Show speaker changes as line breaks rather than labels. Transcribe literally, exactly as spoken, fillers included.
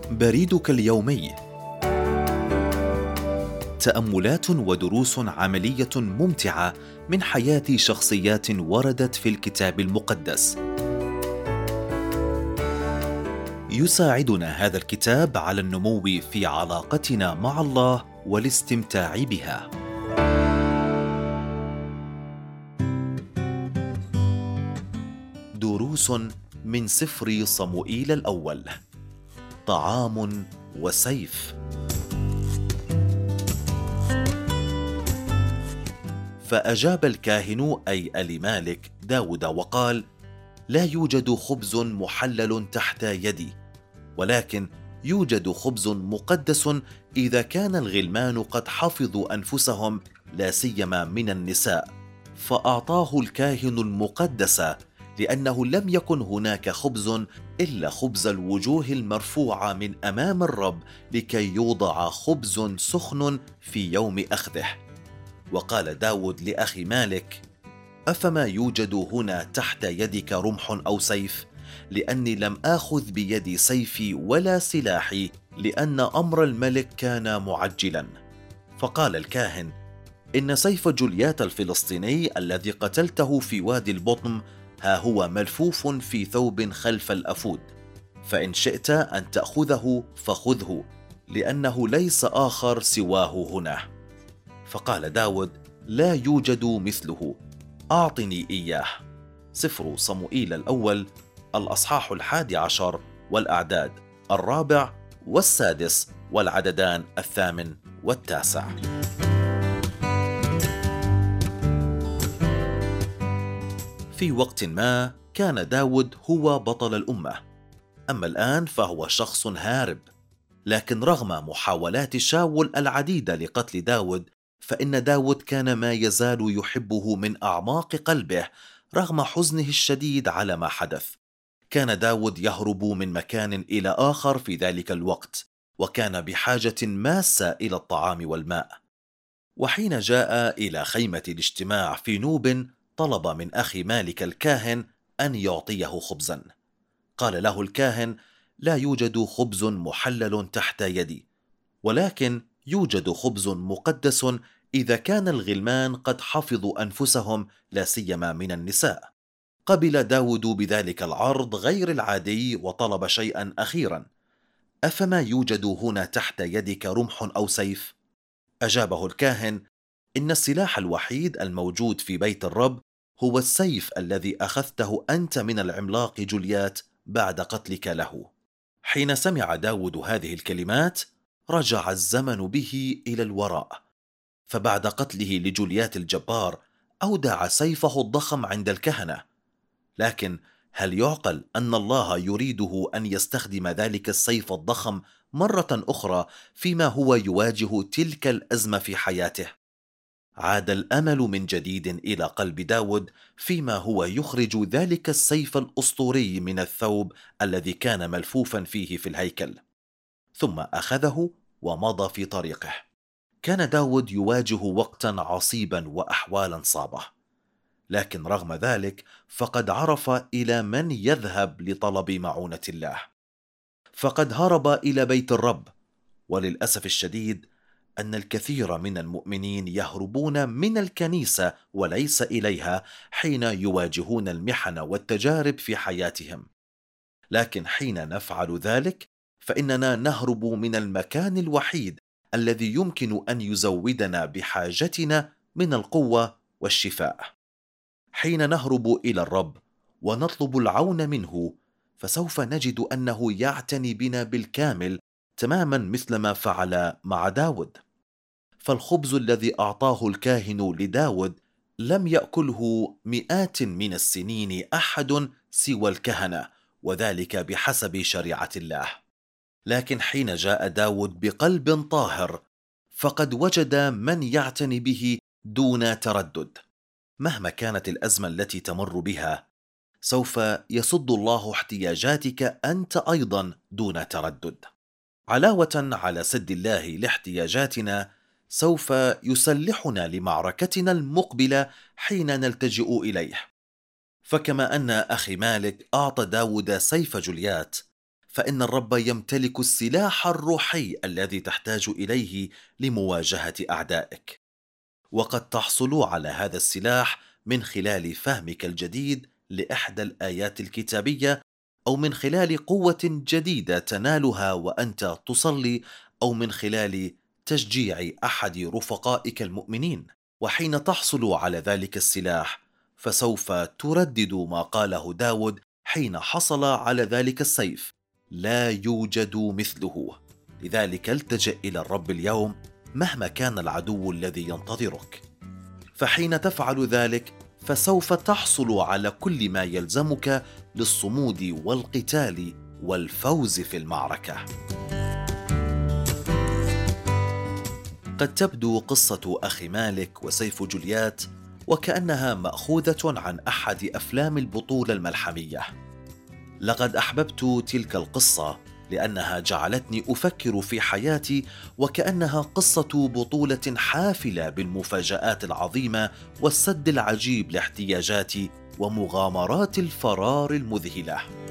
بريدك اليومي. تأملات ودروس عملية ممتعة من حياة شخصيات وردت في الكتاب المقدس. يساعدنا هذا الكتاب على النمو في علاقتنا مع الله والاستمتاع بها. دروس من سفر صموئيل الأول. طعام وسيف. فأجاب الكاهن أي أليمالك داود وقال: لا يوجد خبز محلل تحت يدي، ولكن يوجد خبز مقدس إذا كان الغلمان قد حفظوا أنفسهم، لا سيما من النساء. فأعطاه الكاهن المقدس، لأنه لم يكن هناك خبز إلا خبز الوجوه المرفوعة من أمام الرب، لكي يوضع خبز سخن في يوم أخذه. وقال داود لأخي مالك: أفما يوجد هنا تحت يدك رمح أو سيف؟ لأني لم آخذ بيدي سيفي ولا سلاحي، لأن أمر الملك كان معجلا. فقال الكاهن: إن سيف جوليات الفلسطيني الذي قتلته في وادي البطم ها هو ملفوف في ثوب خلف الأفود، فإن شئت أن تأخذه فخذه، لأنه ليس آخر سواه هنا. فقال داود: لا يوجد مثله، أعطني إياه. سفر صموئيل الأول الأصحاح الحادي عشر والأعداد الرابع والسادس والعددان الثامن والتاسع. في وقت ما كان داود هو بطل الأمة، أما الآن فهو شخص هارب. لكن رغم محاولات شاول العديدة لقتل داود، فإن داود كان ما يزال يحبه من أعماق قلبه رغم حزنه الشديد على ما حدث. كان داود يهرب من مكان إلى آخر في ذلك الوقت، وكان بحاجة ماسة إلى الطعام والماء. وحين جاء إلى خيمة الاجتماع في نوب، طلب من أخي مالك الكاهن أن يعطيه خبزا. قال له الكاهن: لا يوجد خبز محلل تحت يدي، ولكن يوجد خبز مقدس إذا كان الغلمان قد حفظوا أنفسهم، لا سيما من النساء. قبل داود بذلك العرض غير العادي وطلب شيئا أخيرا: أفما يوجد هنا تحت يدك رمح أو سيف؟ أجابه الكاهن: إن السلاح الوحيد الموجود في بيت الرب هو السيف الذي أخذته أنت من العملاق جوليات بعد قتلك له. حين سمع داود هذه الكلمات رجع الزمن به إلى الوراء، فبعد قتله لجوليات الجبار أودع سيفه الضخم عند الكهنة. لكن هل يعقل أن الله يريده أن يستخدم ذلك السيف الضخم مرة أخرى فيما هو يواجه تلك الأزمة في حياته؟ عاد الأمل من جديد إلى قلب داود فيما هو يخرج ذلك السيف الأسطوري من الثوب الذي كان ملفوفا فيه في الهيكل، ثم أخذه ومضى في طريقه. كان داود يواجه وقتا عصيبا وأحوالا صعبة، لكن رغم ذلك فقد عرف إلى من يذهب لطلب معونة الله. فقد هرب إلى بيت الرب. وللأسف الشديد أن الكثير من المؤمنين يهربون من الكنيسة وليس إليها حين يواجهون المحن والتجارب في حياتهم. لكن حين نفعل ذلك فإننا نهرب من المكان الوحيد الذي يمكن أن يزودنا بحاجتنا من القوة والشفاء. حين نهرب إلى الرب ونطلب العون منه، فسوف نجد أنه يعتني بنا بالكامل، تماما مثل ما فعل مع داود. فالخبز الذي أعطاه الكاهن لداود لم يأكله مئات من السنين أحد سوى الكهنة، وذلك بحسب شريعة الله. لكن حين جاء داود بقلب طاهر فقد وجد من يعتني به دون تردد. مهما كانت الأزمة التي تمر بها، سوف يسد الله احتياجاتك أنت أيضا دون تردد. علاوة على سد الله لاحتياجاتنا، سوف يسلحنا لمعركتنا المقبلة حين نلتجئ إليه. فكما أن أخي مالك أعطى داود سيف جوليات، فإن الرب يمتلك السلاح الروحي الذي تحتاج إليه لمواجهة أعدائك، وقد تحصل على هذا السلاح من خلال فهمك الجديد لإحدى الآيات الكتابية، أو من خلال قوة جديدة تنالها وأنت تصلي، أو من خلال تشجيع أحد رفقائك المؤمنين. وحين تحصل على ذلك السلاح فسوف تردد ما قاله داود حين حصل على ذلك السيف: لا يوجد مثله. لذلك التجئ إلى الرب اليوم مهما كان العدو الذي ينتظرك، فحين تفعل ذلك فسوف تحصل على كل ما يلزمك للصمود والقتال والفوز في المعركة. قد تبدو قصة أخي مالك وسيف جوليات وكأنها مأخوذة عن أحد أفلام البطولة الملحمية. لقد أحببت تلك القصة لأنها جعلتني أفكر في حياتي وكأنها قصة بطولة حافلة بالمفاجآت العظيمة والسد العجيب لاحتياجاتي ومغامرات الفرار المذهلة.